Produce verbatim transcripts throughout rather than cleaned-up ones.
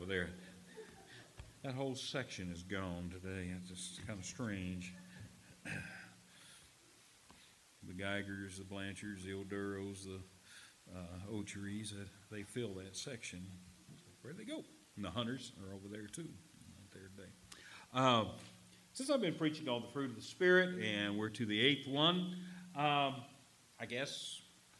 over there. That whole section is gone today. It's just kind of strange. The Geigers, the Blanchards, the O'Duros, the uh, Ocheries, uh, they fill that section. Where'd they go? And the Hunters are over there too. Not there today. Uh, since I've been preaching on the fruit of the Spirit, and we're to the eighth one, um, I guess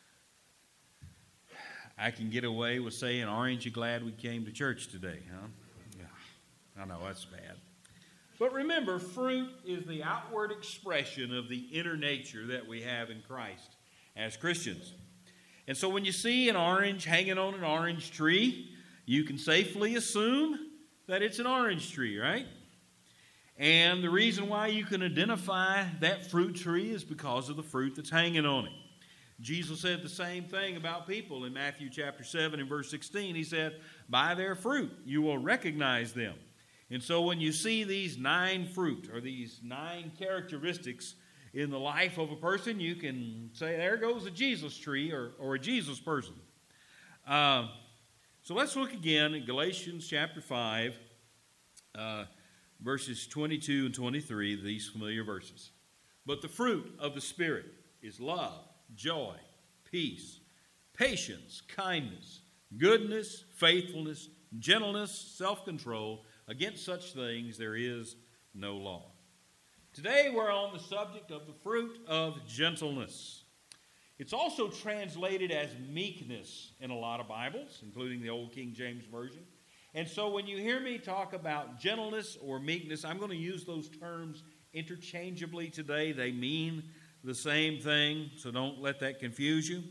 I can get away with saying, aren't you glad we came to church today, huh? Yeah, I know, that's bad. But remember, fruit is the outward expression of the inner nature that we have in Christ as Christians. And so when you see an orange hanging on an orange tree, you can safely assume that it's an orange tree, right? And the reason why you can identify that fruit tree is because of the fruit that's hanging on it. Jesus said the same thing about people in Matthew chapter seven and verse sixteen. He said, by their fruit you will recognize them. And so when you see these nine fruit or these nine characteristics in the life of a person, you can say, there goes a Jesus tree or, or a Jesus person. Uh, so let's look again at Galatians chapter five, uh, verses twenty-two and twenty-three, these familiar verses. But the fruit of the Spirit is love, joy, peace, patience, kindness, goodness, faithfulness, gentleness, self-control. Against such things there is no law. Today we're on the subject of the fruit of gentleness. It's also translated as meekness in a lot of Bibles, including the Old King James Version. And so when you hear me talk about gentleness or meekness, I'm going to use those terms interchangeably today. They mean the same thing, so don't let that confuse you.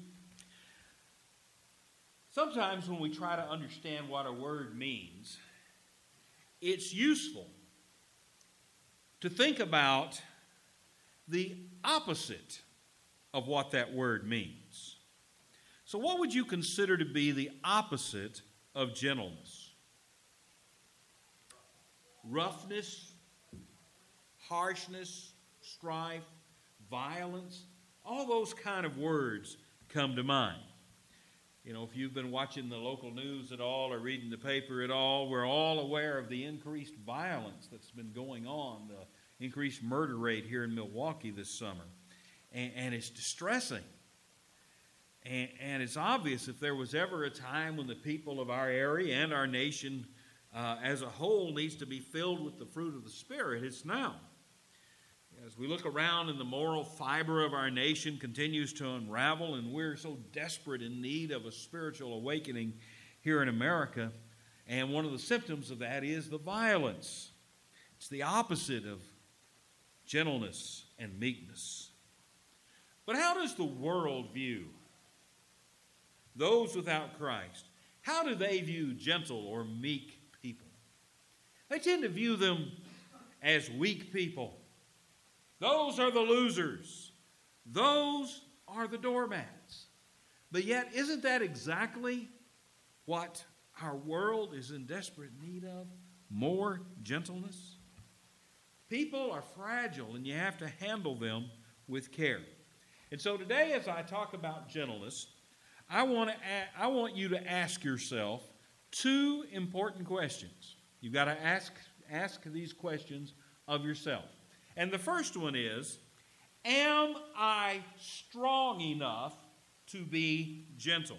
Sometimes when we try to understand what a word means, it's useful to think about the opposite of what that word means. So what would you consider to be the opposite of gentleness? Roughness, harshness, strife, violence, all those kind of words come to mind. You know, if you've been watching the local news at all or reading the paper at all, we're all aware of the increased violence that's been going on, the increased murder rate here in Milwaukee this summer. And, and it's distressing. And, and it's obvious if there was ever a time when the people of our area and our nation uh, as a whole needs to be filled with the fruit of the Spirit, it's now. As we look around and the moral fiber of our nation continues to unravel, and we're so desperate in need of a spiritual awakening here in America, and one of the symptoms of that is the violence. It's the opposite of gentleness and meekness. But how does the world view those without Christ? How do they view gentle or meek people? They tend to view them as weak people. Those are the losers. Those are the doormats. But yet, isn't that exactly what our world is in desperate need of? More gentleness? People are fragile, and you have to handle them with care. And so today, as I talk about gentleness, I want to I want you to ask yourself two important questions. You've got to ask, ask these questions of yourself. And the first one is, am I strong enough to be gentle?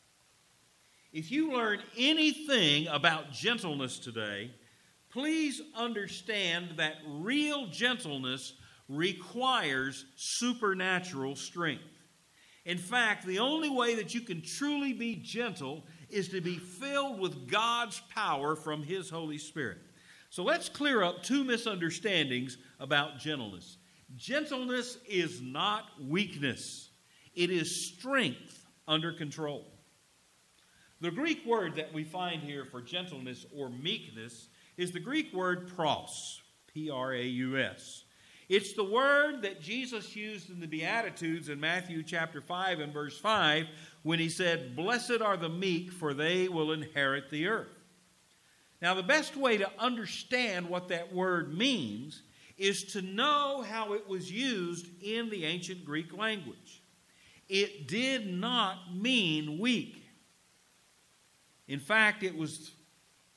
If you learn anything about gentleness today, please understand that real gentleness requires supernatural strength. In fact, the only way that you can truly be gentle is to be filled with God's power from His Holy Spirit. So let's clear up two misunderstandings about gentleness. Gentleness is not weakness. It is strength under control. The Greek word that we find here for gentleness or meekness is the Greek word pros, P R A U S. It's the word that Jesus used in the Beatitudes in Matthew chapter five and verse five when He said, "Blessed are the meek, for they will inherit the earth." Now, the best way to understand what that word means is to know how it was used in the ancient Greek language. It did not mean weak. In fact, it was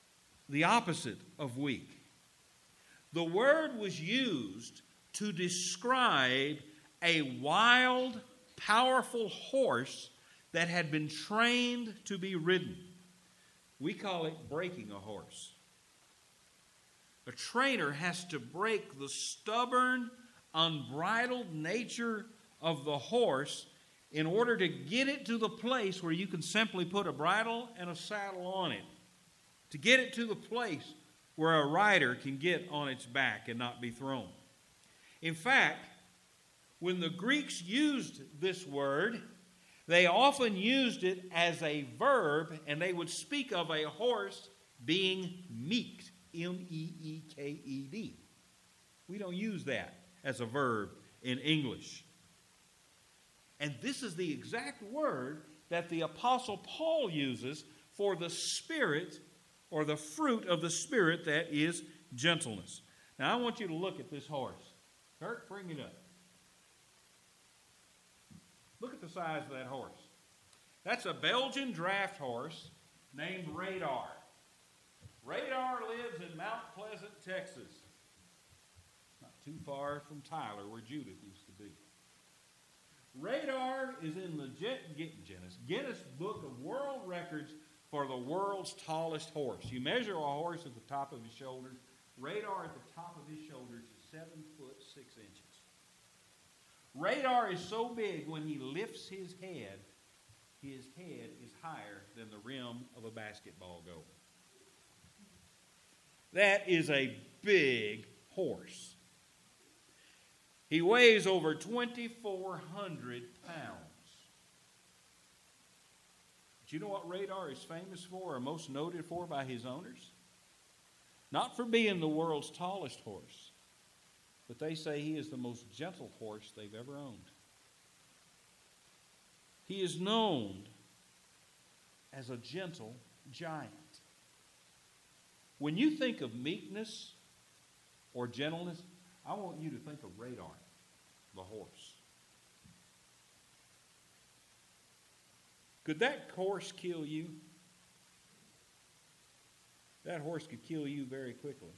the opposite of weak. The word was used to describe a wild, powerful horse that had been trained to be ridden. We call it breaking a horse. A trainer has to break the stubborn, unbridled nature of the horse in order to get it to the place where you can simply put a bridle and a saddle on it. To get it to the place where a rider can get on its back and not be thrown. In fact, when the Greeks used this word, they often used it as a verb, and they would speak of a horse being meeked, M E E K E D. We don't use that as a verb in English. And this is the exact word that the Apostle Paul uses for the Spirit or the fruit of the Spirit, that is gentleness. Now, I want you to look at this horse. Kirk, bring it up. Look at the size of that horse. That's a Belgian draft horse named Radar. Radar lives in Mount Pleasant, Texas. Not too far from Tyler, where Judith used to be. Radar is in the Guinness, Guinness Book of World Records for the world's tallest horse. You measure a horse at the top of his shoulders. Radar at the top of his shoulders is seven foot six inches. Radar is so big when he lifts his head, his head is higher than the rim of a basketball goal. That is a big horse. He weighs over twenty-four hundred pounds. Do you know what Radar is famous for or most noted for by his owners? Not for being the world's tallest horse, but they say he is the most gentle horse they've ever owned. He is known as a gentle giant. When you think of meekness or gentleness, I want you to think of Radar, the horse. Could that horse kill you? That horse could kill you very quickly.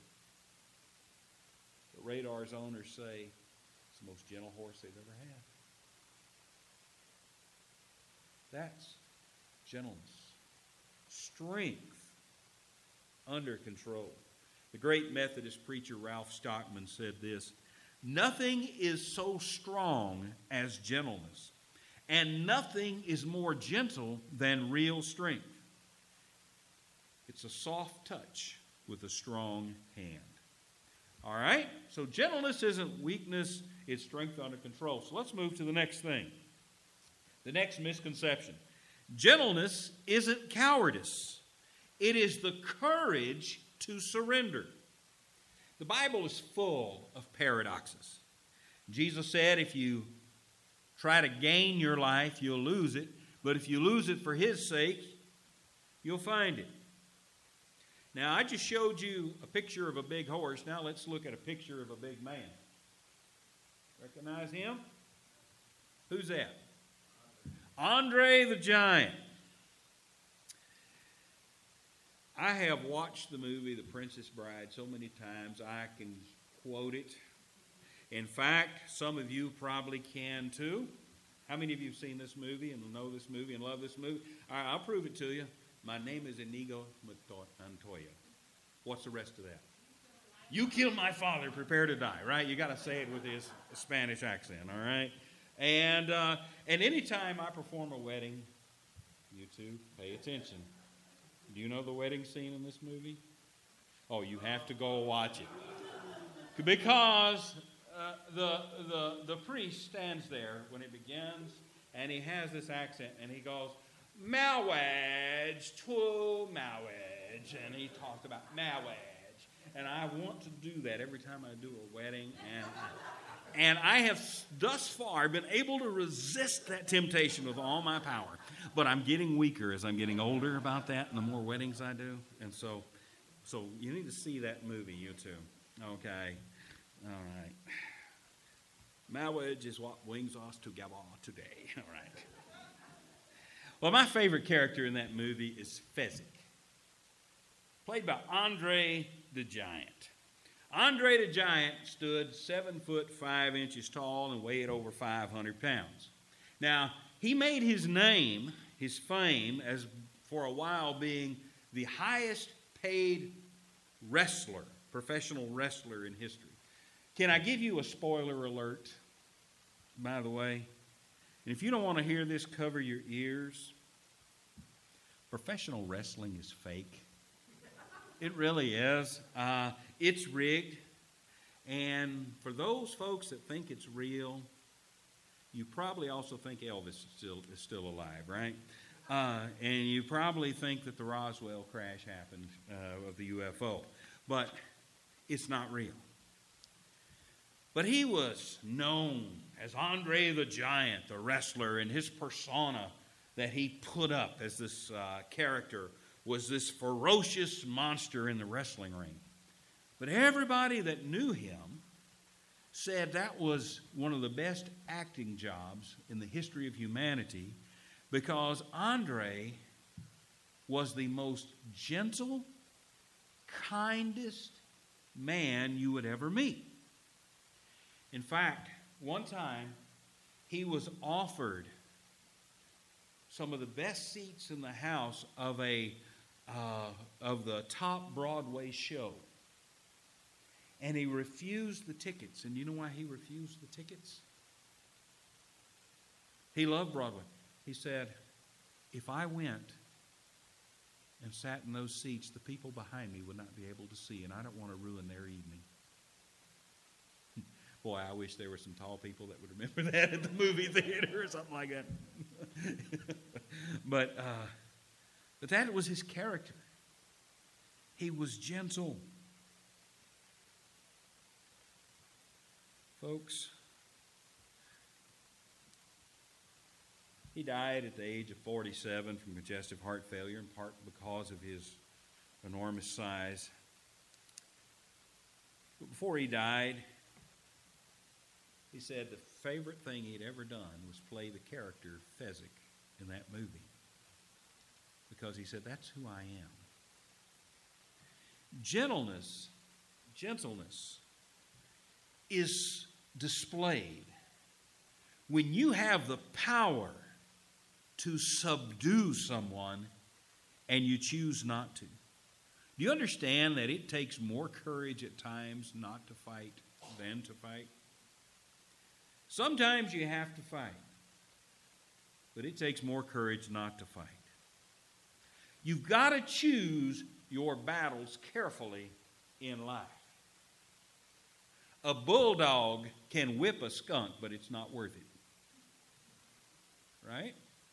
But Radar's owners say it's the most gentle horse they've ever had. That's gentleness, strength under control. The great Methodist preacher Ralph Stockman said this: "Nothing is so strong as gentleness, and nothing is more gentle than real strength. It's a soft touch with a strong hand." All right? So gentleness isn't weakness, it's strength under control. So let's move to the next thing. The next misconception. Gentleness isn't cowardice. It is the courage to surrender. The Bible is full of paradoxes. Jesus said if you try to gain your life, you'll lose it. But if you lose it for His sake, you'll find it. Now, I just showed you a picture of a big horse. Now let's look at a picture of a big man. Recognize him? Who's that? Andre the Giant. I have watched the movie The Princess Bride so many times I can quote it. In fact, some of you probably can too. How many of you have seen this movie and know this movie and love this movie? All right, I'll prove it to you. My name is Inigo Montoya. What's the rest of that? You killed my father, prepare to die, right? You got to say it with his Spanish accent, all right? And uh, and anytime I perform a wedding, you two pay attention. Do you know the wedding scene in this movie? Oh, you have to go watch it. Because uh, the, the, the priest stands there when it begins, and he has this accent, and he goes, "Marriage to marriage," and he talked about marriage. And I want to do that every time I do a wedding, and and I have thus far been able to resist that temptation with all my power. But I'm getting weaker as I'm getting older about that, and the more weddings I do. And so, so you need to see that movie, you two. Okay, all right. Marriage is what brings us together today. All right. Well, my favorite character in that movie is Fezzik, played by Andre the Giant. Andre the Giant stood seven foot five inches tall and weighed over five hundred pounds. Now, he made his name, his fame, as for a while being the highest paid wrestler, professional wrestler in history. Can I give you a spoiler alert, by the way? And if you don't want to hear this, cover your ears. Professional wrestling is fake. It really is. Uh, it's rigged. And for those folks that think it's real, you probably also think Elvis is still, is still alive, right? Uh, and you probably think that the Roswell crash happened uh, of the U F O. But it's not real. But he was known as Andre the Giant, the wrestler, and his persona that he put up as this uh, character was this ferocious monster in the wrestling ring. But everybody that knew him said that was one of the best acting jobs in the history of humanity because Andre was the most gentle, kindest man you would ever meet. In fact, one time he was offered some of the best seats in the house of a uh, of the top Broadway show. And he refused the tickets. And you know why he refused the tickets? He loved Broadway. He said, if I went and sat in those seats, the people behind me would not be able to see, and I don't want to ruin their evening. Boy, I wish there were some tall people that would remember that at the movie theater or something like that. but, uh, but that was his character. He was gentle. Folks, he died at the age of forty-seven from congestive heart failure, in part because of his enormous size. But before he died, he said the favorite thing he'd ever done was play the character Fezzik in that movie. Because he said, that's who I am. Gentleness, gentleness is displayed when you have the power to subdue someone and you choose not to. Do you understand that it takes more courage at times not to fight than to fight? Sometimes you have to fight, but it takes more courage not to fight. You've got to choose your battles carefully in life. A bulldog can whip a skunk, but it's not worth it. Right?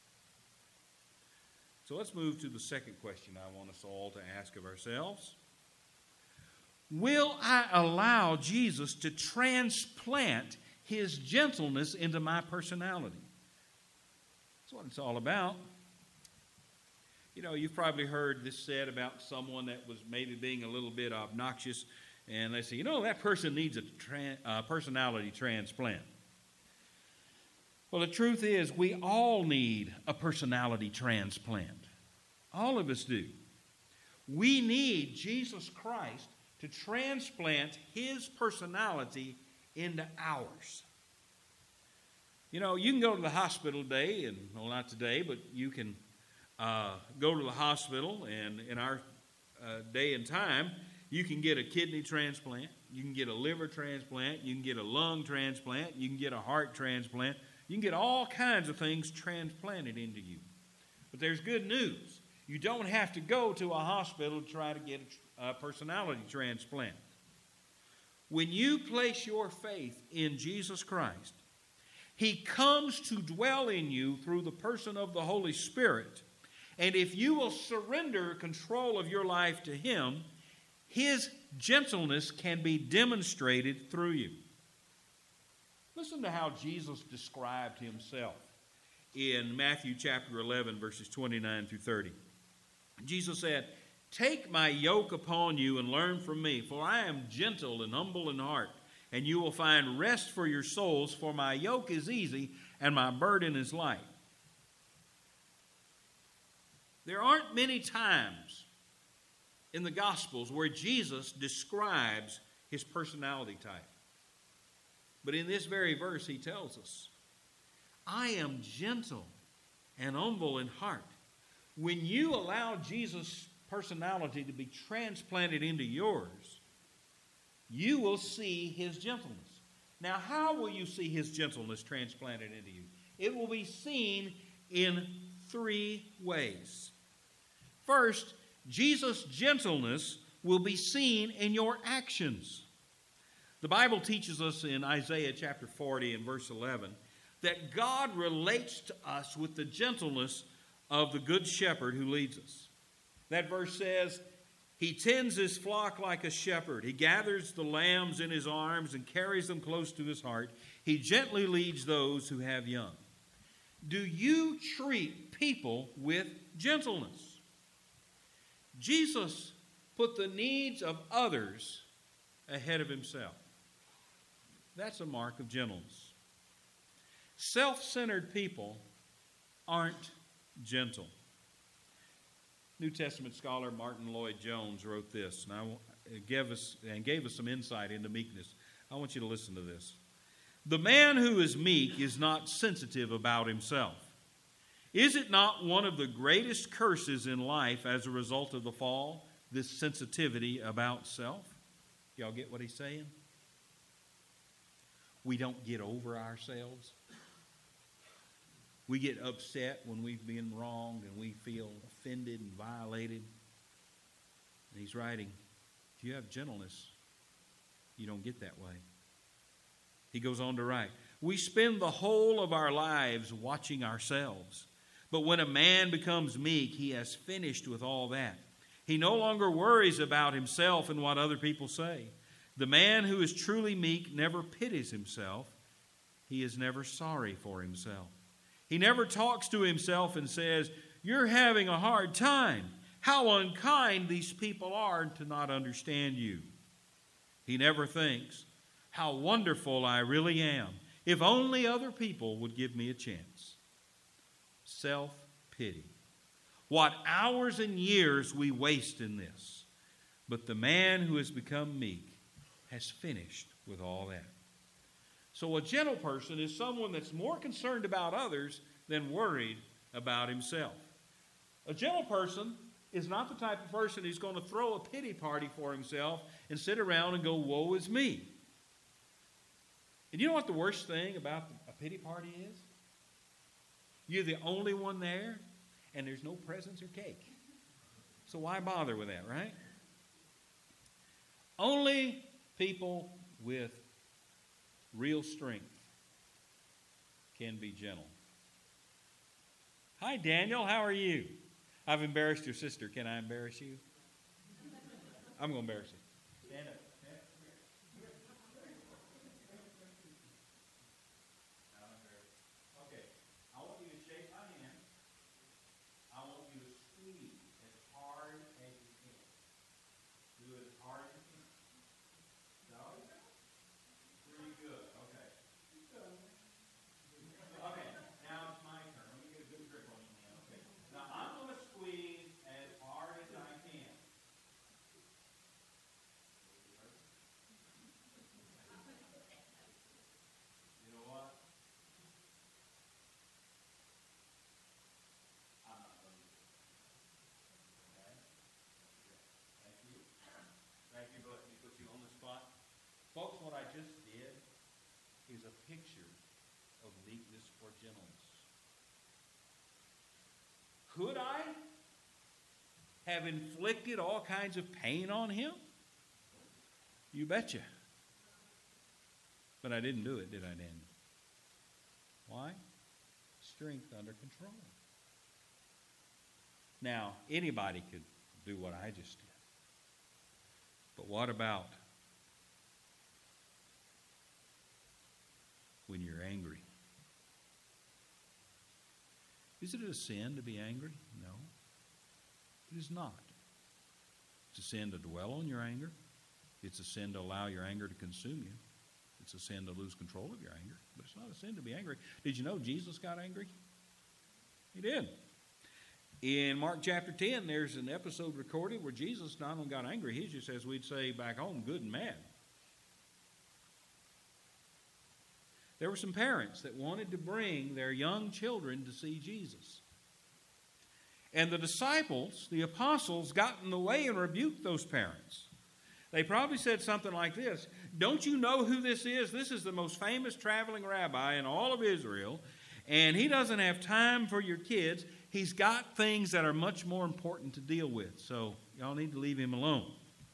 So let's move to the second question I want us all to ask of ourselves. Will I allow Jesus to transplant his gentleness into my personality? That's what it's all about. You know, you've probably heard this said about someone that was maybe being a little bit obnoxious, and they say, you know, that person needs a tra- uh, personality transplant. Well, the truth is, we all need a personality transplant. All of us do. We need Jesus Christ to transplant his personality into ours. You know, you can go to the hospital today, and well, not today, but you can uh, go to the hospital, and in our uh, day and time, you can get a kidney transplant, you can get a liver transplant, you can get a lung transplant, you can get a heart transplant, you can get all kinds of things transplanted into you. But there's good news. You don't have to go to a hospital to try to get a personality transplant. When you place your faith in Jesus Christ, he comes to dwell in you through the person of the Holy Spirit. And if you will surrender control of your life to him, his gentleness can be demonstrated through you. Listen to how Jesus described himself in Matthew chapter eleven, verses twenty-nine through thirty. Jesus said, "Take my yoke upon you and learn from me, for I am gentle and humble in heart, and you will find rest for your souls, for my yoke is easy and my burden is light." There aren't many times in the Gospels where Jesus describes his personality type. But in this very verse, he tells us, I am gentle and humble in heart. When you allow Jesus' personality to be transplanted into yours, you will see his gentleness. Now, how will you see his gentleness transplanted into you? It will be seen in three ways. First, Jesus' gentleness will be seen in your actions. The Bible teaches us in Isaiah chapter forty and verse eleven that God relates to us with the gentleness of the good shepherd who leads us. That verse says, he tends his flock like a shepherd. He gathers the lambs in his arms and carries them close to his heart. He gently leads those who have young. Do you treat people with gentleness? Jesus put the needs of others ahead of himself. That's a mark of gentleness. Self-centered people aren't gentle. New Testament scholar Martin Lloyd-Jones wrote this, and I gave us and gave us some insight into meekness. I want you to listen to this. The man who is meek is not sensitive about himself. Is it not one of the greatest curses in life as a result of the fall, this sensitivity about self? Y'all get what he's saying? We don't get over ourselves. We get upset when we've been wronged and we feel offended and violated. And he's writing, if you have gentleness, you don't get that way. He goes on to write, we spend the whole of our lives watching ourselves. But when a man becomes meek, he has finished with all that. He no longer worries about himself and what other people say. The man who is truly meek never pities himself. He is never sorry for himself. He never talks to himself and says, you're having a hard time. How unkind these people are to not understand you. He never thinks, how wonderful I really am. If only other people would give me a chance. Self-pity. What hours and years we waste in this. But the man who has become meek has finished with all that. So a gentle person is someone that's more concerned about others than worried about himself. A gentle person is not the type of person who's going to throw a pity party for himself and sit around and go, woe is me. And you know what the worst thing about a pity party is? You're the only one there, and there's no presents or cake. So why bother with that, right? Only people with real strength can be gentle. Hi, Daniel. How are you? I've embarrassed your sister. Can I embarrass you? I'm going to embarrass you. Stand up. Okay. I want you to shake my hand. I want you to squeeze as hard as you can. Do it as hard as you can. No? Pretty good. Okay. Okay. Now it's my turn. Let me get a good grip on your hand. Okay. Now I'm going to squeeze as hard as I can. You know what? I'm not going to do it. Okay? Thank you. Thank you for letting me put you on the spot. Folks, what I just did is a picture of meekness or gentleness. Could I have inflicted all kinds of pain on him? You betcha. But I didn't do it, did I, Dan? Why? Strength under control. Now, anybody could do what I just did. But what about when you're angry? Is it a sin to be angry? No. It is not. It's a sin to dwell on your anger. It's a sin to allow your anger to consume you. It's a sin to lose control of your anger. But it's not a sin to be angry. Did you know Jesus got angry? He did. In Mark chapter ten, there's an episode recorded where Jesus not only got angry, he just, as we'd say back home, good and mad. There were some parents that wanted to bring their young children to see Jesus. And the disciples, the apostles, got in the way and rebuked those parents. They probably said something like this: don't you know who this is? This is the most famous traveling rabbi in all of Israel, and he doesn't have time for your kids. He's got things that are much more important to deal with, so y'all need to leave him alone.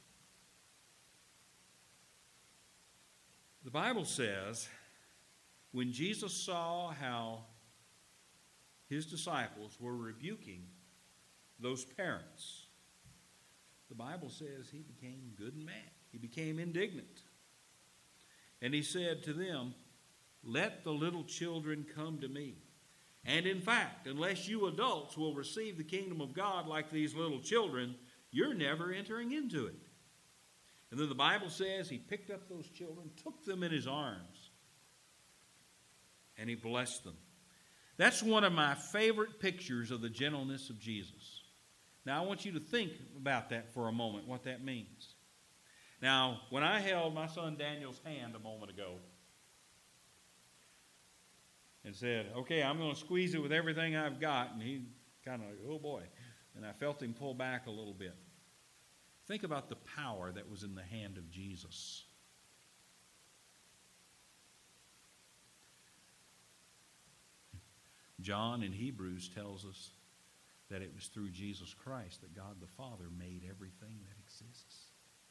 The Bible says when Jesus saw how his disciples were rebuking those parents, the Bible says he became good and mad. He became indignant. And he said to them, let the little children come to me. And in fact, unless you adults will receive the kingdom of God like these little children, you're never entering into it. And then the Bible says he picked up those children, took them in his arms, and he blessed them. That's one of my favorite pictures of the gentleness of Jesus. Now, I want you to think about that for a moment, what that means. Now, when I held my son Daniel's hand a moment ago and said, okay, I'm going to squeeze it with everything I've got, and he kind of, oh boy, and I felt him pull back a little bit. Think about the power that was in the hand of Jesus. John in Hebrews tells us that it was through Jesus Christ that God the Father made everything that exists.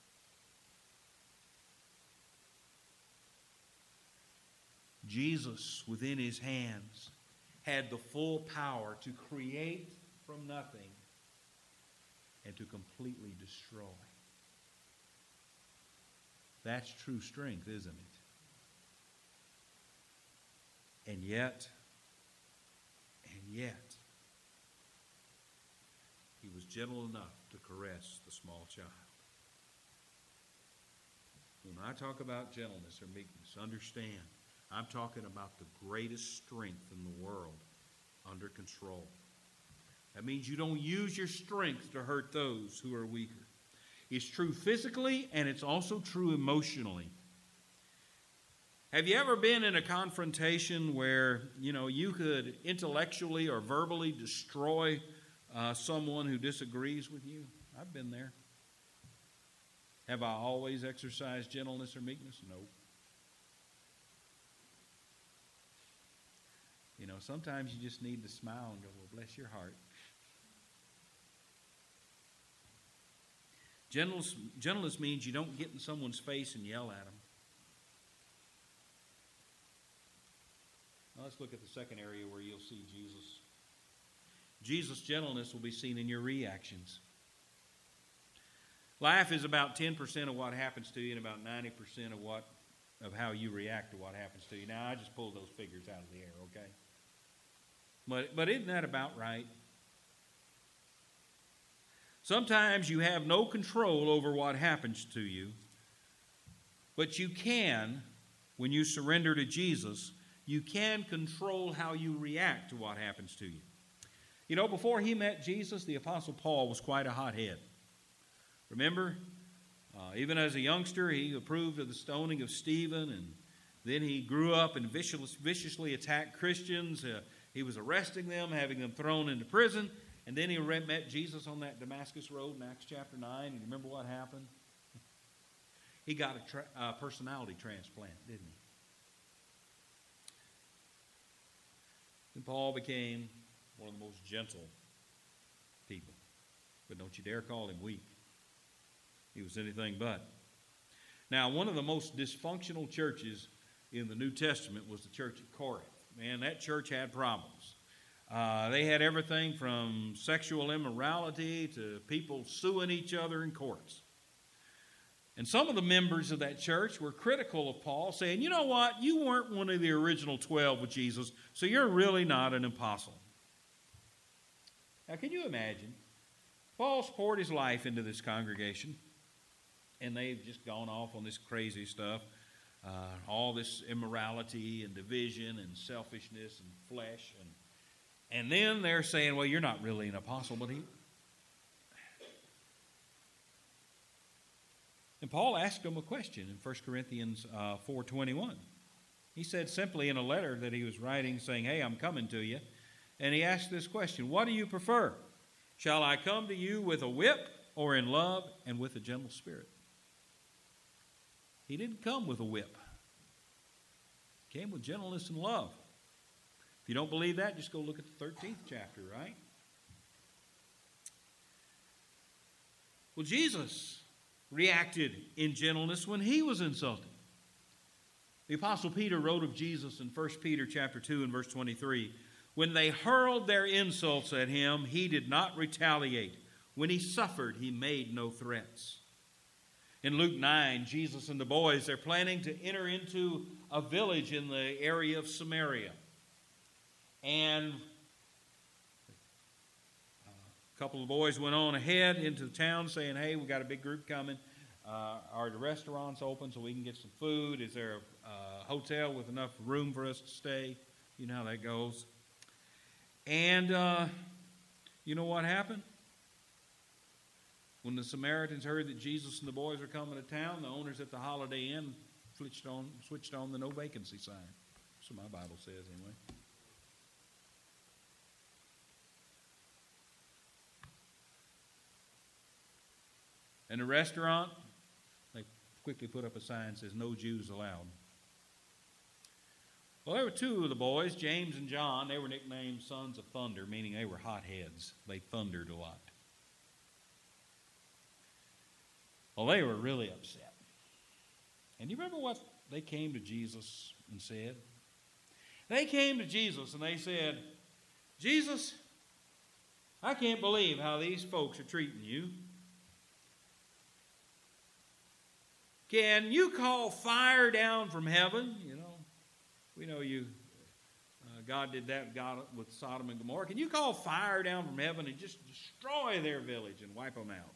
Jesus, within his hands, had the full power to create from nothing and to completely destroy. That's true strength, isn't it? And yet, and yet, he was gentle enough to caress the small child. When I talk about gentleness or meekness, understand, I'm talking about the greatest strength in the world under control. That means you don't use your strength to hurt those who are weaker. It's true physically, and it's also true emotionally. Have you ever been in a confrontation where, you know, you could intellectually or verbally destroy Uh, someone who disagrees with you? I've been there. Have I always exercised gentleness or meekness? No. You know, sometimes you just need to smile and go, well, bless your heart. Gentleness, gentleness means you don't get in someone's face and yell at them. Now let's look at the second area where you'll see Jesus. Jesus' gentleness will be seen in your reactions. Life is about ten percent of what happens to you and about ninety percent of what of how you react to what happens to you. Now, I just pulled those figures out of the air, okay? But, but isn't that about right? Sometimes you have no control over what happens to you, but you can, when you surrender to Jesus, you can control how you react to what happens to you. You know, before he met Jesus, the Apostle Paul was quite a hothead. Remember, uh, even as a youngster, he approved of the stoning of Stephen, and then he grew up and vicious, viciously attacked Christians. Uh, he was arresting them, having them thrown into prison, and then he met Jesus on that Damascus road in Acts chapter nine. And you remember what happened? He got a tra- uh, personality transplant, didn't he? And Paul became one of the most gentle people. But don't you dare call him weak. He was anything but. Now, one of the most dysfunctional churches in the New Testament was the church at Corinth. Man, that church had problems. Uh, they had everything from sexual immorality to people suing each other in courts. And some of the members of that church were critical of Paul, saying, you know what, you weren't one of the original twelve with Jesus, so you're really not an apostle. Now, can you imagine? Paul's poured his life into this congregation, and they've just gone off on this crazy stuff, uh, all this immorality and division and selfishness and flesh. And, And then they're saying, well, you're not really an apostle, but he... And Paul asked them a question in First Corinthians uh, four twenty-one. He said simply in a letter that he was writing, saying, hey, I'm coming to you. And he asked this question, what do you prefer? Shall I come to you with a whip or in love and with a gentle spirit? He didn't come with a whip. He came with gentleness and love. If you don't believe that, just go look at the thirteenth chapter, right? Well, Jesus reacted in gentleness when he was insulted. The Apostle Peter wrote of Jesus in First Peter chapter two and verse twenty-three, when they hurled their insults at him, he did not retaliate. When he suffered, he made no threats. In Luke nine, Jesus and the boys, they're planning to enter into a village in the area of Samaria. And a couple of boys went on ahead into the town saying, hey, we got a big group coming. Uh, are the restaurants open so we can get some food? Is there a uh, hotel with enough room for us to stay? You know how that goes. And uh, you know what happened? When the Samaritans heard that Jesus and the boys were coming to town, the owners at the Holiday Inn switched on, switched on the no vacancy sign. That's what my Bible says anyway. In the restaurant, they quickly put up a sign that says, no Jews allowed. Well, there were two of the boys, James and John. They were nicknamed Sons of Thunder, meaning they were hotheads. They thundered a lot. Well, they were really upset. And you remember what they came to Jesus and said? They came to Jesus and they said, Jesus, I can't believe how these folks are treating you. Can you call fire down from heaven? You know, we know you, uh, God did that God with Sodom and Gomorrah. Can you call fire down from heaven and just destroy their village and wipe them out?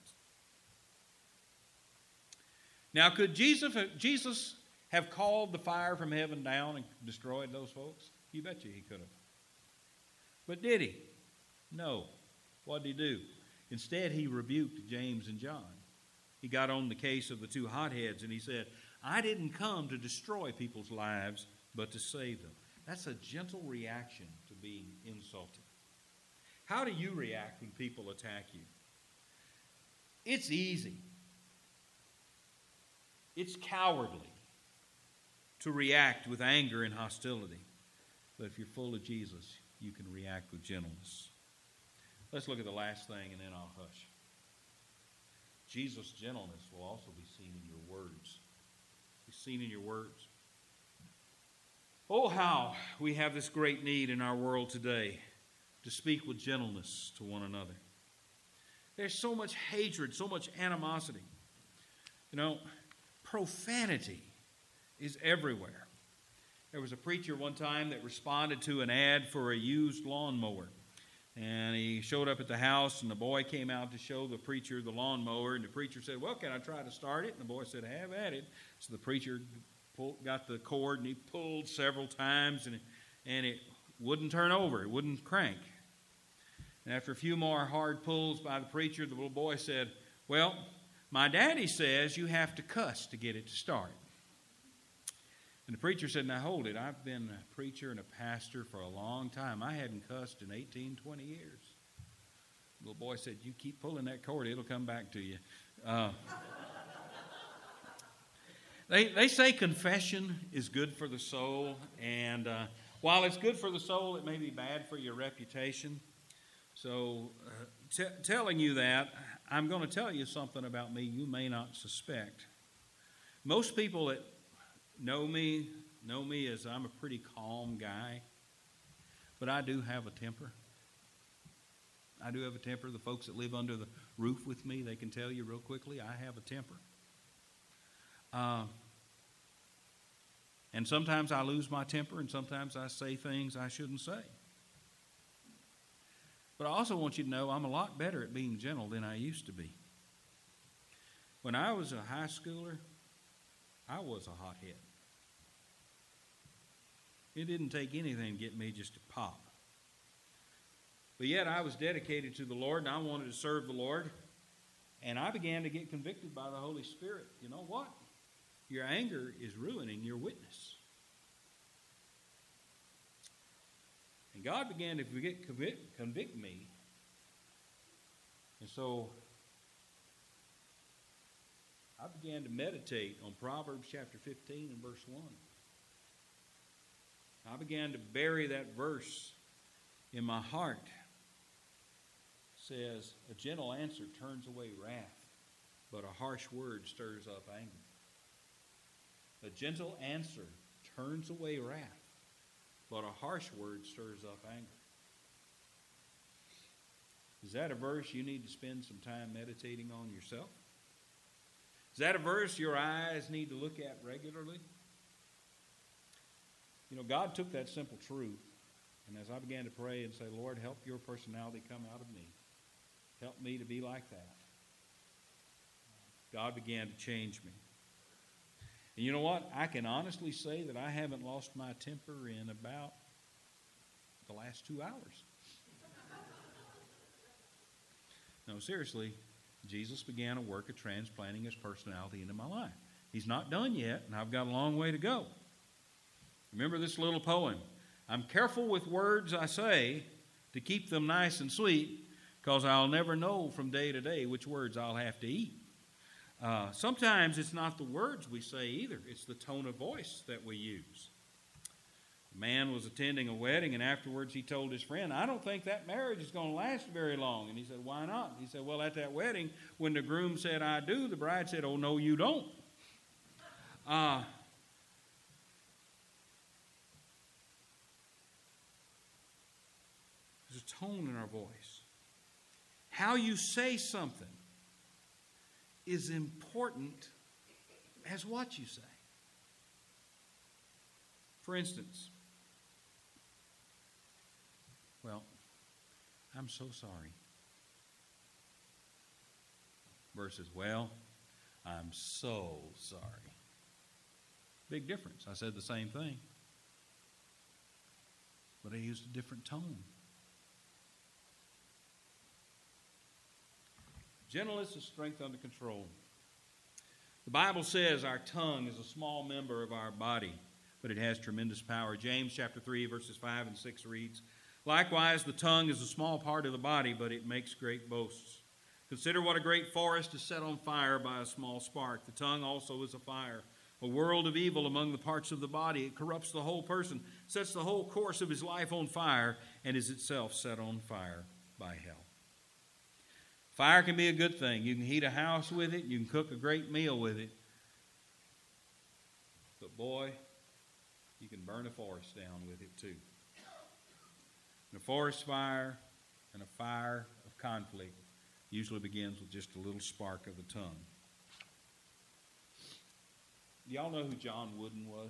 Now, could Jesus, Jesus have called the fire from heaven down and destroyed those folks? You bet you he could have. But did he? No. What did he do? Instead, he rebuked James and John. He got on the case of the two hotheads and he said, I didn't come to destroy people's lives, but to save them. That's a gentle reaction to being insulted. How do you react when people attack you? It's easy. It's cowardly to react with anger and hostility. But if you're full of Jesus, you can react with gentleness. Let's look at the last thing and then I'll hush. Jesus' gentleness will also be seen in your words. Be seen in your words. Oh, how we have this great need in our world today to speak with gentleness to one another. There's so much hatred, so much animosity. You know, profanity is everywhere. There was a preacher one time that responded to an ad for a used lawnmower. And he showed up at the house, and the boy came out to show the preacher the lawnmower. And the preacher said, well, can I try to start it? And the boy said, have at it. So the preacher pulled, got the cord, and he pulled several times, and, and it wouldn't turn over. It wouldn't crank. And after a few more hard pulls by the preacher, the little boy said, well, my daddy says you have to cuss to get it to start. And the preacher said, now hold it. I've been a preacher and a pastor for a long time. I hadn't cussed in eighteen, twenty years. The little boy said, you keep pulling that cord, it'll come back to you. Uh, they, they say confession is good for the soul. And uh, while it's good for the soul, it may be bad for your reputation. So uh, t- telling you that, I'm going to tell you something about me you may not suspect. Most people that know me, know me as I'm a pretty calm guy, but I do have a temper. I do have a temper. The folks that live under the roof with me, they can tell you real quickly, I have a temper. Uh, and sometimes I lose my temper, and sometimes I say things I shouldn't say. But I also want you to know I'm a lot better at being gentle than I used to be. When I was a high schooler, I was a hothead. It didn't take anything to get me just to pop. But yet I was dedicated to the Lord, and I wanted to serve the Lord. And I began to get convicted by the Holy Spirit. You know what? Your anger is ruining your witness. And God began to convict, convict me. And so I began to meditate on Proverbs chapter fifteen and verse one. I began to bury that verse in my heart. It says, a gentle answer turns away wrath, but a harsh word stirs up anger. A gentle answer turns away wrath, but a harsh word stirs up anger. Is that a verse you need to spend some time meditating on yourself? Is that a verse your eyes need to look at regularly? You know, God took that simple truth, and as I began to pray and say, Lord, help your personality come out of me. Help me to be like that. God began to change me. And you know what? I can honestly say that I haven't lost my temper in about the last two hours. No, seriously, Jesus began a work of transplanting his personality into my life. He's not done yet, and I've got a long way to go. Remember this little poem. I'm careful with words I say to keep them nice and sweet, because I'll never know from day to day which words I'll have to eat. Uh, sometimes it's not the words we say either. It's the tone of voice that we use. A man was attending a wedding, and afterwards he told his friend, I don't think that marriage is going to last very long. And he said, why not? He said, well, at that wedding, when the groom said, I do, the bride said, oh, no, you don't. Uh, there's a tone in our voice. How you say something is important as what you say. For instance, well, I'm so sorry. Versus, well, I'm so sorry. Big difference. I said the same thing, but I used a different tone. Gentleness is strength under control. The Bible says our tongue is a small member of our body, but it has tremendous power. James chapter three, verses five and six reads, likewise, the tongue is a small part of the body, but it makes great boasts. Consider what a great forest is set on fire by a small spark. The tongue also is a fire, a world of evil among the parts of the body. It corrupts the whole person, sets the whole course of his life on fire, and is itself set on fire by hell. Fire can be a good thing. You can heat a house with it. You can cook a great meal with it. But boy, you can burn a forest down with it too. And a forest fire and a fire of conflict usually begins with just a little spark of the tongue. Y'all know who John Wooden was?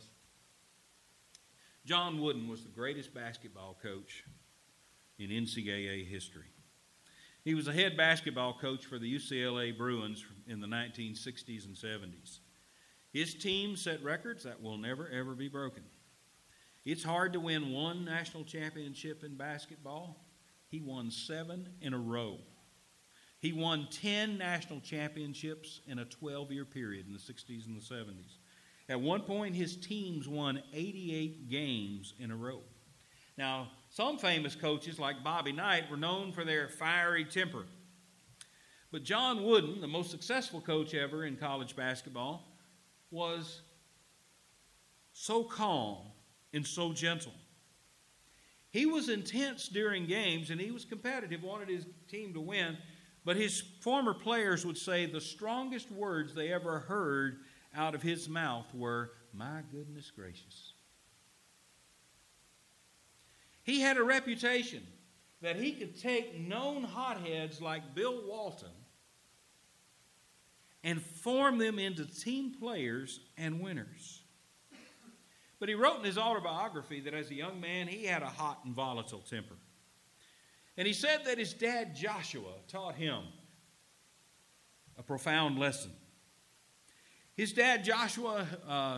John Wooden was the greatest basketball coach in N C double A history. He was a head basketball coach for the U C L A Bruins in the nineteen sixties and seventies. His team set records that will never, ever be broken. It's hard to win one national championship in basketball. He won seven in a row. He won ten national championships in a twelve-year period in the sixties and the seventies. At one point, his teams won eighty-eight games in a row. Now, some famous coaches like Bobby Knight were known for their fiery temper. But John Wooden, the most successful coach ever in college basketball, was so calm and so gentle. He was intense during games, and he was competitive, wanted his team to win. But his former players would say the strongest words they ever heard out of his mouth were, "My goodness gracious." He had a reputation that he could take known hotheads like Bill Walton and form them into team players and winners. But he wrote in his autobiography that as a young man, he had a hot and volatile temper. And he said that his dad, Joshua, taught him a profound lesson. His dad, Joshua, uh,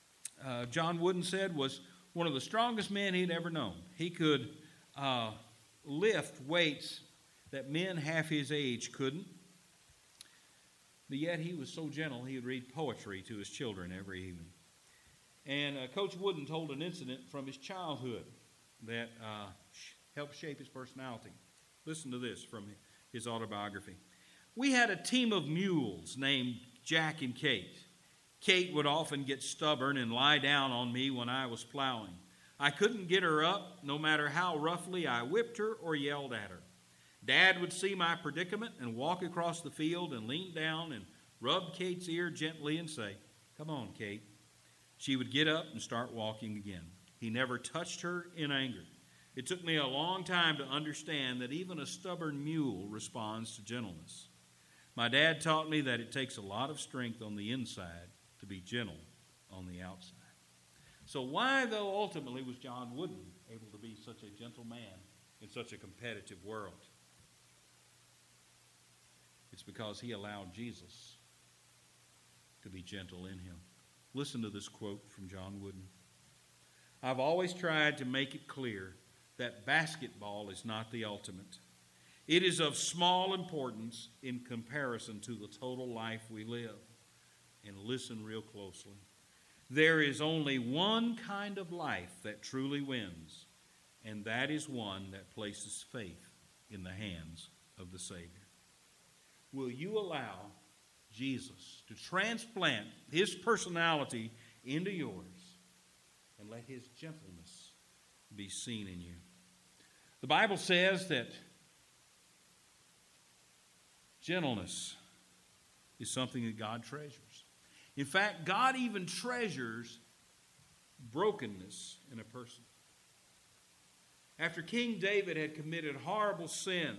uh, John Wooden said, was one of the strongest men he'd ever known. He could uh, lift weights that men half his age couldn't. But yet he was so gentle, he would read poetry to his children every evening. And uh, Coach Wooden told an incident from his childhood that uh, helped shape his personality. Listen to this from his autobiography. We had a team of mules named Jack and Kate. Kate would often get stubborn and lie down on me when I was plowing. I couldn't get her up, no matter how roughly I whipped her or yelled at her. Dad would see my predicament and walk across the field and lean down and rub Kate's ear gently and say, "Come on, Kate." She would get up and start walking again. He never touched her in anger. It took me a long time to understand that even a stubborn mule responds to gentleness. My dad taught me that it takes a lot of strength on the inside to be gentle on the outside. So why, though, ultimately was John Wooden able to be such a gentle man in such a competitive world? It's because he allowed Jesus to be gentle in him. Listen to this quote from John Wooden. "I've always tried to make it clear that basketball is not the ultimate. It is of small importance in comparison to the total life we live." And listen real closely. There is only one kind of life that truly wins, and that is one that places faith in the hands of the Savior. Will you allow Jesus to transplant his personality into yours and let his gentleness be seen in you? The Bible says that gentleness is something that God treasures. In fact, God even treasures brokenness in a person. After King David had committed horrible sin,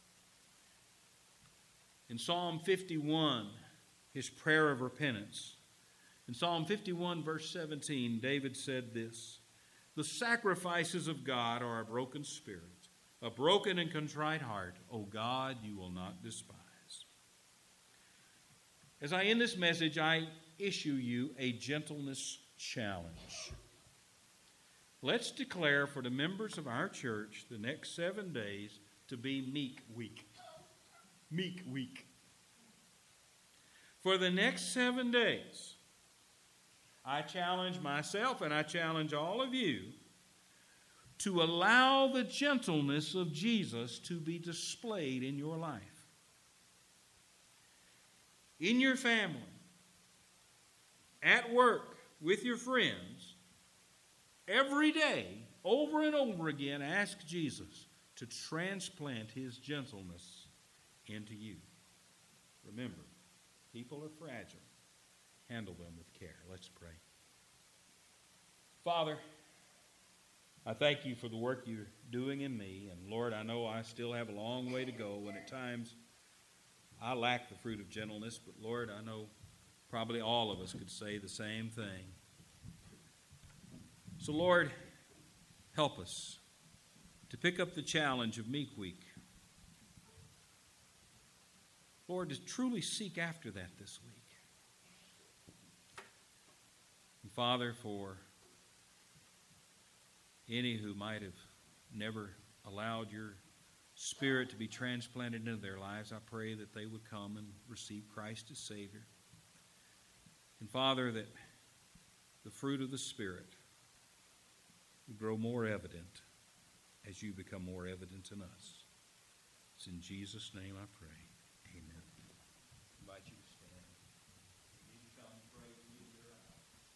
in Psalm fifty-one, his prayer of repentance, in Psalm fifty-one, verse seventeen, David said this, "The sacrifices of God are a broken spirit, a broken and contrite heart. O God, you will not despise." As I end this message, I issue you a gentleness challenge. Let's declare for the members of our church the next seven days to be meek week. Meek week. For the next seven days, I challenge myself and I challenge all of you to allow the gentleness of Jesus to be displayed in your life. In your family, at work, with your friends, every day, over and over again, ask Jesus to transplant his gentleness into you. Remember, people are fragile. Handle them with care. Let's pray. Father, I thank you for the work you're doing in me. And Lord, I know I still have a long way to go, and at times I lack the fruit of gentleness. But Lord, I know probably all of us could say the same thing. So Lord, help us to pick up the challenge of Meek Week. Lord, to truly seek after that this week. And Father, for any who might have never allowed your Spirit to be transplanted into their lives, I pray that they would come and receive Christ as Savior. And Father, that the fruit of the Spirit would grow more evident as you become more evident in us. It's in Jesus' name I pray.